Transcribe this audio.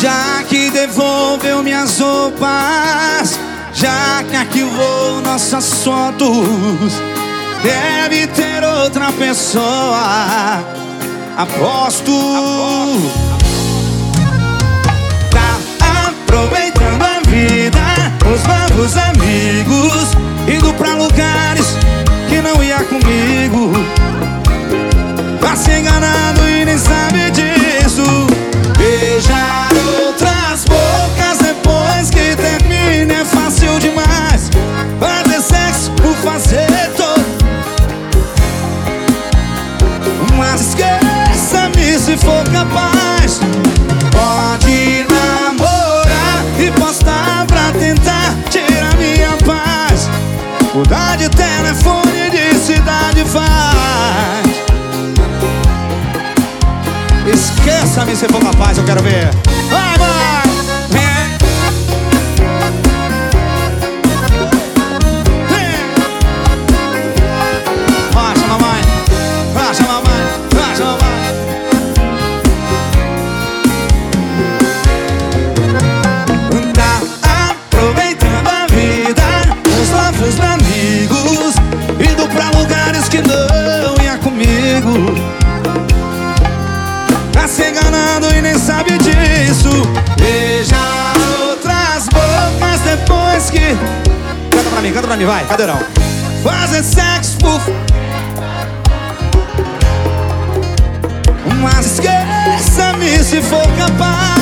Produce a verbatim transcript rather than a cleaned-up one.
Já que devolveu minhas roupas, já que arquivou nossas fotos, deve ter outra pessoa, aposto. Tá aproveitando a vida, os novos amigos, indo pra lugares que não ia comigo. Tá se enganando e nem sabe disso. Beijar outras bocas depois que termina é fácil demais. Fazer sexo por fazer todo. Mas esqueça-me se for capaz. Pode namorar e postar pra tentar tirar minha paz. Mudar de telefone, de cidade faz. Esqueça-me se for capaz, eu quero ver. Vai, vai! Baixa, mamãe! Baixa, mamãe! Baixa, mamãe! Tá aproveitando a vida, os novos amigos, indo pra lugares que não ia comigo. Tá se enganando e nem sabe disso. Beijar outras bocas depois que... Canta pra mim, canta pra mim, vai, cadeirão. Fazer sexo por... Mas esqueça-me se for capaz.